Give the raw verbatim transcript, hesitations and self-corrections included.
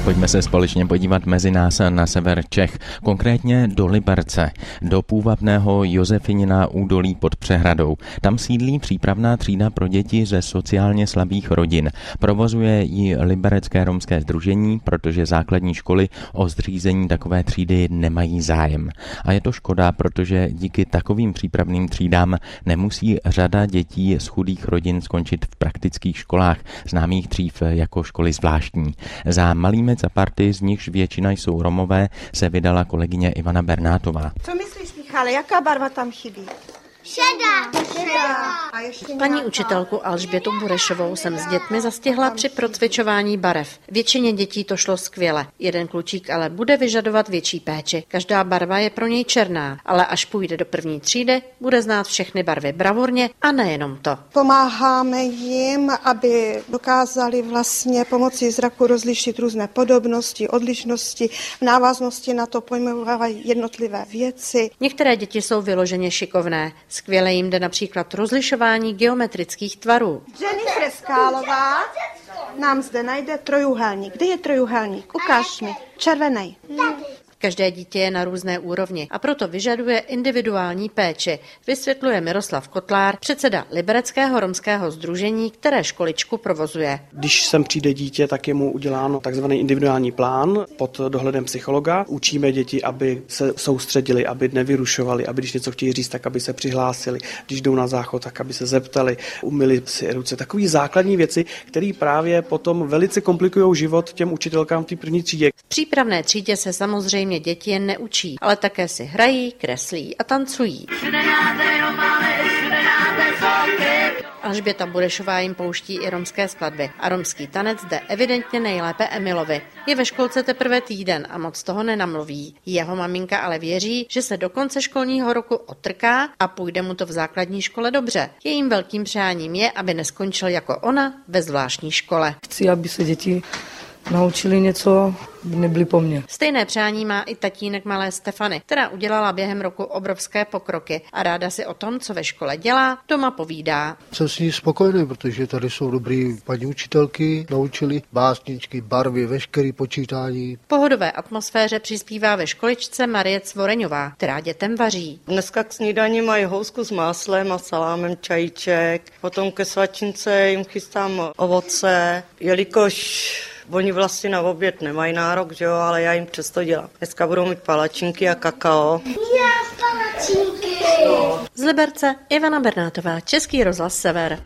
Pojďme se společně podívat mezi nás na sever Čech, konkrétně do Liberce, do půvabného Josefinina údolí pod Přehradou. Tam sídlí přípravná třída pro děti ze sociálně slabých rodin. Provozuje ji Liberecké romské sdružení, protože základní školy o zřízení takové třídy nemají zájem. A je to škoda, protože díky takovým přípravným třídám nemusí řada dětí z chudých rodin skončit v praktických školách, známých dřív jako školy zvláštní. Za malými party, z nichž většina jsou Romové, se vydala kolegyně Ivana Bernátová. Co myslíš, Michale, jaká barva tam chybí? Šedá. Šedá. Paní učitelku Alžbětu Burešovou jsem s dětmi zastihla při procvičování barev. Většině dětí to šlo skvěle. Jeden klučík ale bude vyžadovat větší péči. Každá barva je pro něj černá, ale až půjde do první třídy, bude znát všechny barvy bravurně a nejenom to. Pomáháme jim, aby dokázali vlastně pomocí zraku rozlišit různé podobnosti, odlišnosti, v návaznosti na to pojmenovávají jednotlivé věci. Některé děti jsou vyloženě šikovné. Skvěle jim jde například rozlišování geometrických tvarů. Jennifer Skálová nám zde najde trojúhelník. Kde je trojúhelník? Ukáž mi. Červený. Každé dítě je na různé úrovni a proto vyžaduje individuální péči, vysvětluje Miroslav Kotlár, předseda Libereckého romského sdružení, které školičku provozuje. Když sem přijde dítě, tak je mu uděláno takzvaný individuální plán pod dohledem psychologa. Učíme děti, aby se soustředili, aby nevyrušovali, aby když něco chtějí říct, tak aby se přihlásili. Když jdou na záchod, tak aby se zeptali, umyli si ruce. Takové základní věci, které právě potom velice komplikují život těm učitelkám v té první třídě. V přípravné třídě se samozřejmě děti jen neučí, ale také si hrají, kreslí a tancují. Alžběta Burešová jim pouští i romské skladby a romský tanec jde evidentně nejlépe Emilovi. Je ve školce teprve týden a moc toho nenamluví. Jeho maminka ale věří, že se do konce školního roku otrká a půjde mu to v základní škole dobře. Jejím velkým přáním je, aby neskončil jako ona ve zvláštní škole. Chci, aby se děti naučili něco, nebyli po mně. Stejné přání má i tatínek malé Stefany, která udělala během roku obrovské pokroky a ráda si o tom, co ve škole dělá, doma povídá. Jsem s ní spokojený, protože tady jsou dobrý paní učitelky, naučili básničky, barvy, veškeré počítání. Pohodové atmosféře přispívá ve školičce Marie Cvoreňová, která dětem vaří. Dneska k snídani mají housku s máslem a salámem, čajíček, potom ke svačince jim chystám ovoce, jelikož oni vlastně na oběd nemají nárok, že jo, ale já jim přesto dělám. Dneska budou mít palačinky a kakao. Já palačinky. Z Liberce Ivana Bernátová, Český rozhlas Sever.